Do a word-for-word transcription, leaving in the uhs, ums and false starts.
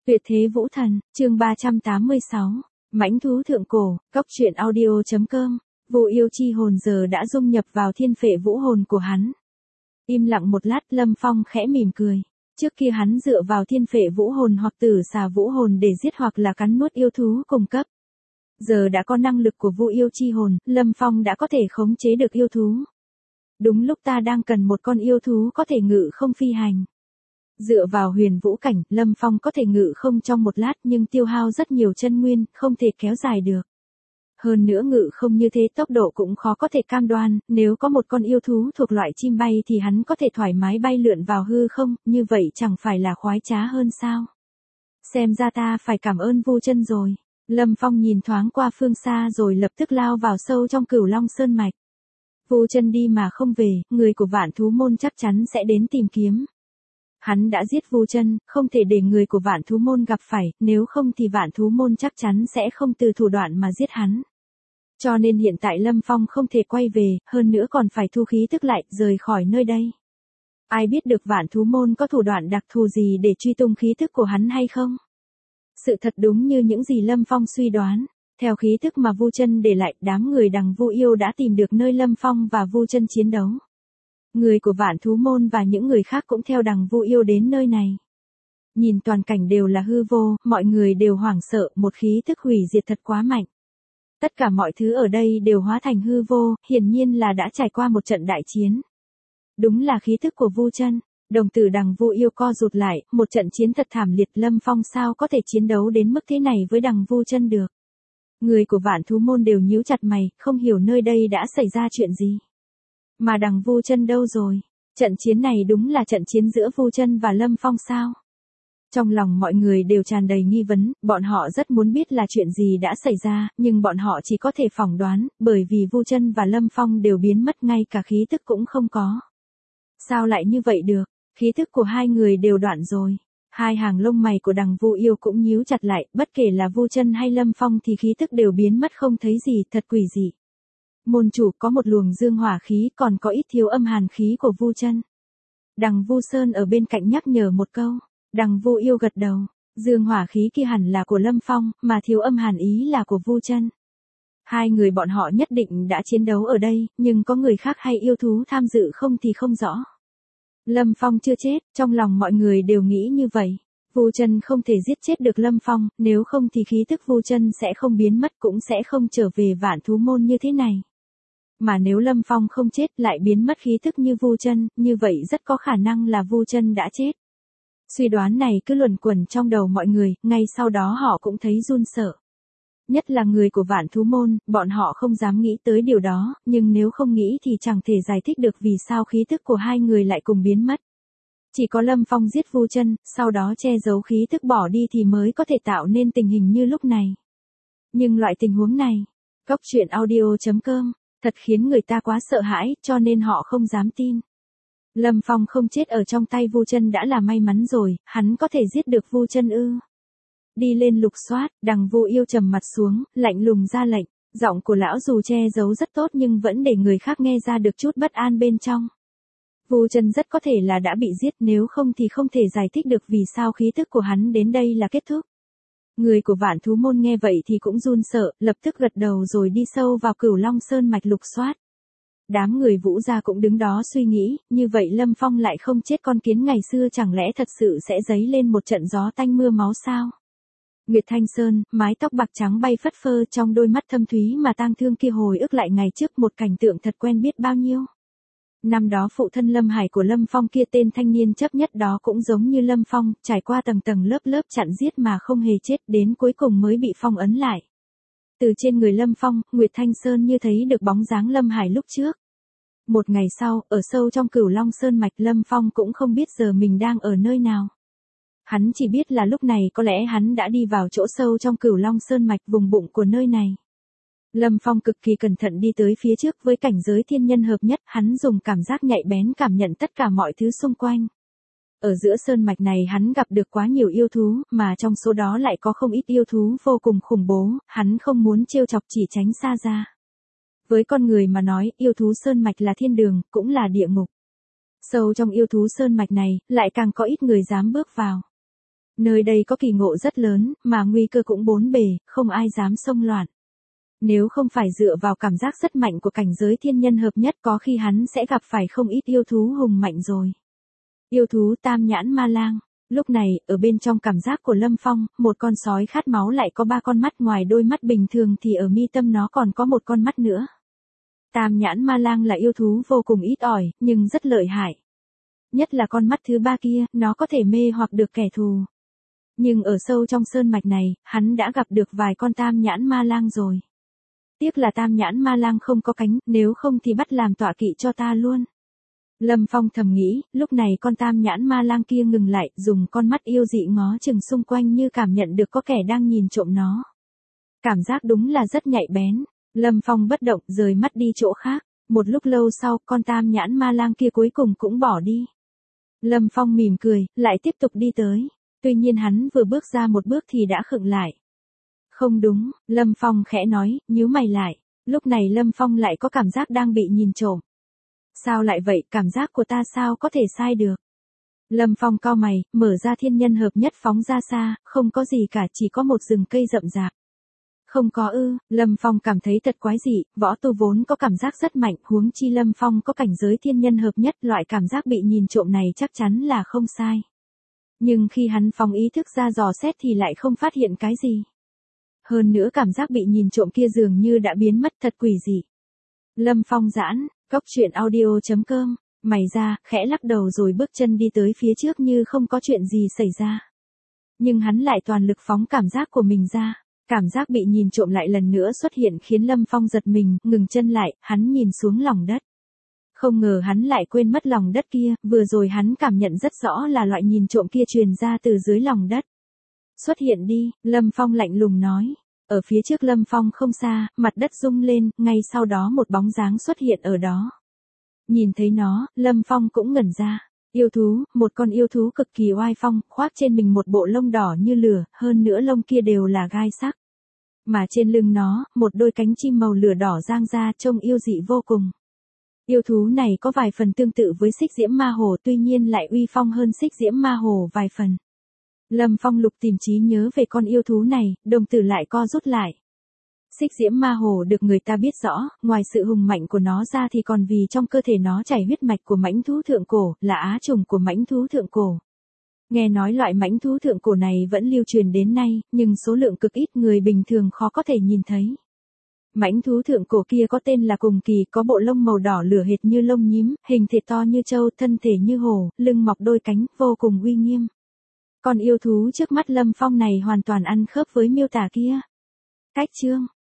Tuyệt thế vũ thần, chương ba trăm tám mươi sáu, mãnh thú thượng cổ, cóc truyện audio chấm com, Vu yêu chi hồn giờ đã dung nhập vào thiên phệ vũ hồn của hắn. Im lặng một lát, Lâm Phong khẽ mỉm cười. Trước kia hắn dựa vào thiên phệ vũ hồn hoặc tử xà vũ hồn để giết hoặc là cắn nuốt yêu thú cùng cấp. Giờ đã có năng lực của Vu yêu chi hồn, Lâm Phong đã có thể khống chế được yêu thú. Đúng lúc ta đang cần một con yêu thú có thể ngự không phi hành. Dựa vào huyền vũ cảnh, Lâm Phong có thể ngự không trong một lát nhưng tiêu hao rất nhiều chân nguyên, không thể kéo dài được. Hơn nữa ngự không như thế tốc độ cũng khó có thể cam đoan, nếu có một con yêu thú thuộc loại chim bay thì hắn có thể thoải mái bay lượn vào hư không, như vậy chẳng phải là khoái trá hơn sao? Xem ra ta phải cảm ơn Vu Chân rồi. Lâm Phong nhìn thoáng qua phương xa rồi lập tức lao vào sâu trong Cửu Long Sơn mạch. Vu Chân đi mà không về, người của Vạn Thú môn chắc chắn sẽ đến tìm kiếm. Hắn đã giết Vu Chân, không thể để người của Vạn Thú môn gặp phải, nếu không thì Vạn Thú môn chắc chắn sẽ không từ thủ đoạn mà giết hắn. Cho nên hiện tại Lâm Phong không thể quay về, hơn nữa còn phải thu khí tức lại, rời khỏi nơi đây. Ai biết được Vạn Thú môn có thủ đoạn đặc thù gì để truy tung khí tức của hắn hay không? Sự thật đúng như những gì Lâm Phong suy đoán. Theo khí tức mà Vu Chân để lại, đám người đằng Vu yêu đã tìm được nơi Lâm Phong và Vu Chân chiến đấu. Người của Vạn Thú môn và những người khác cũng theo đằng Vu yêu đến nơi này. Nhìn toàn cảnh đều là hư vô, mọi người đều hoảng sợ, một khí tức hủy diệt thật quá mạnh. Tất cả mọi thứ ở đây đều hóa thành hư vô, hiển nhiên là đã trải qua một trận đại chiến. Đúng là khí tức của Vu Chân. Đồng tử đằng Vu yêu co rụt lại, một trận chiến thật thảm liệt, Lâm Phong sao có thể chiến đấu đến mức thế này với đằng Vu Chân được. Người của Vạn Thú môn đều nhíu chặt mày, không hiểu nơi đây đã xảy ra chuyện gì. Mà đằng Vu Chân đâu rồi? Trận chiến này đúng là trận chiến giữa Vu Chân và Lâm Phong sao? Trong lòng mọi người đều tràn đầy nghi vấn, bọn họ rất muốn biết là chuyện gì đã xảy ra, nhưng bọn họ chỉ có thể phỏng đoán, bởi vì Vu Chân và Lâm Phong đều biến mất, ngay cả khí tức cũng không có. Sao lại như vậy được? Khí tức của hai người đều đoạn rồi. Hai hàng lông mày của đằng Vu yêu cũng nhíu chặt lại, bất kể là Vu Chân hay Lâm Phong thì khí tức đều biến mất không thấy gì, thật quỷ dị. Môn chủ, có một luồng dương hỏa khí, còn có ít thiếu âm hàn khí của Vu Chân. Đằng Vu Sơn ở bên cạnh nhắc nhở một câu. Đằng Vu yêu gật đầu, dương hỏa khí kia hẳn là của Lâm Phong, mà thiếu âm hàn ý là của Vu Chân. Hai người bọn họ nhất định đã chiến đấu ở đây, nhưng có người khác hay yêu thú tham dự không thì không rõ. Lâm Phong chưa chết, trong lòng mọi người đều nghĩ như vậy. Vu Chân không thể giết chết được Lâm Phong, nếu không thì khí tức Vu Chân sẽ không biến mất, cũng sẽ không trở về Vạn Thú môn như thế này. Mà nếu Lâm Phong không chết lại biến mất khí tức như Vu Chân, như vậy rất có khả năng là Vu Chân đã chết. Suy đoán này cứ luẩn quẩn trong đầu mọi người, ngay sau đó họ cũng thấy run sợ. Nhất là người của Vạn Thú môn, bọn họ không dám nghĩ tới điều đó, nhưng nếu không nghĩ thì chẳng thể giải thích được vì sao khí tức của hai người lại cùng biến mất. Chỉ có Lâm Phong giết Vu Chân, sau đó che giấu khí tức bỏ đi thì mới có thể tạo nên tình hình như lúc này. Nhưng loại tình huống này, cóc truyện audio chấm com, thật khiến người ta quá sợ hãi, cho nên họ không dám tin. Lâm Phong không chết ở trong tay Vu Chân đã là may mắn rồi, hắn có thể giết được Vu Chân ư? Đi lên lục soát, đằng Vu yêu trầm mặt xuống, lạnh lùng ra lệnh, giọng của lão dù che giấu rất tốt nhưng vẫn để người khác nghe ra được chút bất an bên trong. Vu Chân rất có thể là đã bị giết, nếu không thì không thể giải thích được vì sao khí tức của hắn đến đây là kết thúc. Người của Vạn Thú môn nghe vậy thì cũng run sợ, lập tức gật đầu rồi đi sâu vào Cửu Long Sơn mạch lục soát. Đám người Vũ gia cũng đứng đó suy nghĩ, như vậy Lâm Phong lại không chết con kiến ngày xưa chẳng lẽ thật sự sẽ dấy lên một trận gió tanh mưa máu sao? Nguyệt Thanh Sơn, mái tóc bạc trắng bay phất phơ, trong đôi mắt thâm thúy mà tang thương kia hồi ức lại ngày trước một cảnh tượng thật quen biết bao nhiêu. Năm đó phụ thân Lâm Hải của Lâm Phong kia, tên thanh niên chấp nhất đó cũng giống như Lâm Phong, trải qua tầng tầng lớp lớp chặn giết mà không hề chết, đến cuối cùng mới bị phong ấn lại. Từ trên người Lâm Phong, Nguyệt Thanh Sơn như thấy được bóng dáng Lâm Hải lúc trước. Một ngày sau, ở sâu trong Cửu Long Sơn mạch, Lâm Phong cũng không biết giờ mình đang ở nơi nào. Hắn chỉ biết là lúc này có lẽ hắn đã đi vào chỗ sâu trong Cửu Long Sơn mạch, vùng bụng của nơi này. Lâm Phong cực kỳ cẩn thận đi tới phía trước, với cảnh giới thiên nhân hợp nhất, hắn dùng cảm giác nhạy bén cảm nhận tất cả mọi thứ xung quanh. Ở giữa sơn mạch này hắn gặp được quá nhiều yêu thú, mà trong số đó lại có không ít yêu thú vô cùng khủng bố, hắn không muốn trêu chọc chỉ tránh xa ra. Với con người mà nói, yêu thú sơn mạch là thiên đường, cũng là địa ngục. Sâu trong yêu thú sơn mạch này, lại càng có ít người dám bước vào. Nơi đây có kỳ ngộ rất lớn, mà nguy cơ cũng bốn bề, không ai dám xông loạn. Nếu không phải dựa vào cảm giác rất mạnh của cảnh giới thiên nhân hợp nhất có khi hắn sẽ gặp phải không ít yêu thú hùng mạnh rồi. Yêu thú tam nhãn ma lang. Lúc này, ở bên trong cảm giác của Lâm Phong, một con sói khát máu lại có ba con mắt, ngoài đôi mắt bình thường thì ở mi tâm nó còn có một con mắt nữa. Tam nhãn ma lang là yêu thú vô cùng ít ỏi, nhưng rất lợi hại. Nhất là con mắt thứ ba kia, nó có thể mê hoặc được kẻ thù. Nhưng ở sâu trong sơn mạch này, hắn đã gặp được vài con tam nhãn ma lang rồi. Tiếc là tam nhãn ma lang không có cánh, nếu không thì bắt làm tọa kỵ cho ta luôn. Lâm Phong thầm nghĩ, lúc này con tam nhãn ma lang kia ngừng lại, dùng con mắt yêu dị ngó chừng xung quanh như cảm nhận được có kẻ đang nhìn trộm nó. Cảm giác đúng là rất nhạy bén. Lâm Phong bất động, rời mắt đi chỗ khác. Một lúc lâu sau, con tam nhãn ma lang kia cuối cùng cũng bỏ đi. Lâm Phong mỉm cười, lại tiếp tục đi tới. Tuy nhiên hắn vừa bước ra một bước thì đã khựng lại. Không đúng, Lâm Phong khẽ nói, nhíu mày lại. Lúc này Lâm Phong lại có cảm giác đang bị nhìn trộm. Sao lại vậy, cảm giác của ta sao có thể sai được? Lâm Phong cau mày, mở ra thiên nhân hợp nhất phóng ra xa, không có gì cả, chỉ có một rừng cây rậm rạp. Không có ư, Lâm Phong cảm thấy thật quái dị, võ tu vốn có cảm giác rất mạnh, huống chi Lâm Phong có cảnh giới thiên nhân hợp nhất, loại cảm giác bị nhìn trộm này chắc chắn là không sai. Nhưng khi hắn phóng ý thức ra dò xét thì lại không phát hiện cái gì. Hơn nữa cảm giác bị nhìn trộm kia dường như đã biến mất, thật quỷ dị. Lâm Phong giãn, cốc truyện audio chấm com, mày ra, khẽ lắc đầu rồi bước chân đi tới phía trước như không có chuyện gì xảy ra. Nhưng hắn lại toàn lực phóng cảm giác của mình ra. Cảm giác bị nhìn trộm lại lần nữa xuất hiện khiến Lâm Phong giật mình, ngừng chân lại, hắn nhìn xuống lòng đất. Không ngờ hắn lại quên mất lòng đất kia, vừa rồi hắn cảm nhận rất rõ là loại nhìn trộm kia truyền ra từ dưới lòng đất. Xuất hiện đi, Lâm Phong lạnh lùng nói. Ở phía trước Lâm Phong không xa, mặt đất rung lên, ngay sau đó một bóng dáng xuất hiện ở đó. Nhìn thấy nó, Lâm Phong cũng ngẩn ra. Yêu thú, một con yêu thú cực kỳ oai phong, khoác trên mình một bộ lông đỏ như lửa, hơn nữa lông kia đều là gai sắc. Mà trên lưng nó, một đôi cánh chim màu lửa đỏ giang ra trông yêu dị vô cùng. Yêu thú này có vài phần tương tự với Xích Diễm Ma Hồ, tuy nhiên lại uy phong hơn Xích Diễm Ma Hồ vài phần. Lâm Phong lục tìm trí nhớ về con yêu thú này, đồng tử lại co rút lại. Xích Diễm Ma Hồ được người ta biết rõ, ngoài sự hùng mạnh của nó ra thì còn vì trong cơ thể nó chảy huyết mạch của mãnh thú thượng cổ, là á trùng của mãnh thú thượng cổ. Nghe nói loại mãnh thú thượng cổ này vẫn lưu truyền đến nay, nhưng số lượng cực ít, người bình thường khó có thể nhìn thấy. Mãnh thú thượng cổ kia có tên là Cùng Kỳ, có bộ lông màu đỏ lửa hệt như lông nhím, hình thể to như trâu, thân thể như hổ, lưng mọc đôi cánh, vô cùng uy nghiêm. Còn yêu thú trước mắt Lâm Phong này hoàn toàn ăn khớp với miêu tả kia. Cách chương